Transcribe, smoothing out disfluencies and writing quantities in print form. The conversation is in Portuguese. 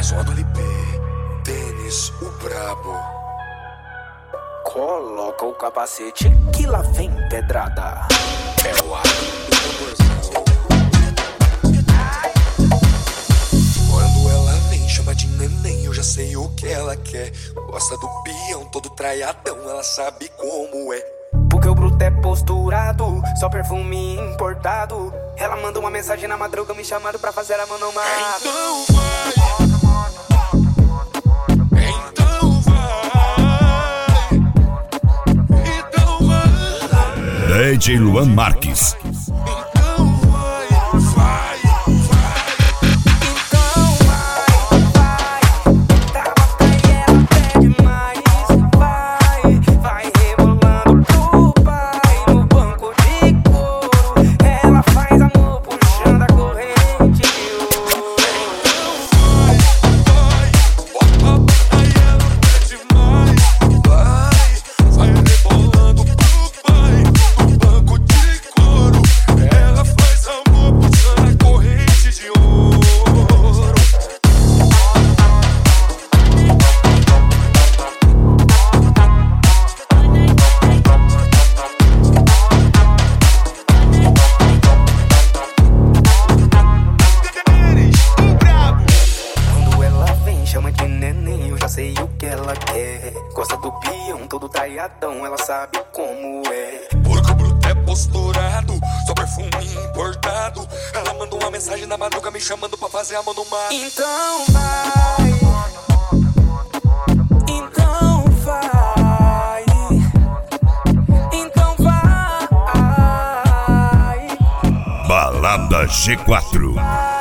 Só do LP, Denis, o brabo. Coloca o capacete que lá vem pedrada. É o ar do tamborzão. Quando ela vem, chama de neném, eu já sei o que ela quer. Gosta do peão, todo traiadão, ela sabe como é. Porque o bruto é posturado, só perfume importado. Ela manda uma mensagem na madruga me chamando pra fazer a mão no mato. Então vai. DJ Luan Marques. Sei o que ela quer. Gosta do peão, todo traiadão, ela sabe como é. Porque o bruto é posturado, só perfume importado. Ela mandou uma mensagem na madruga me chamando pra fazer a mão no mato. Então vai. Então vai. Então vai. Balada G4.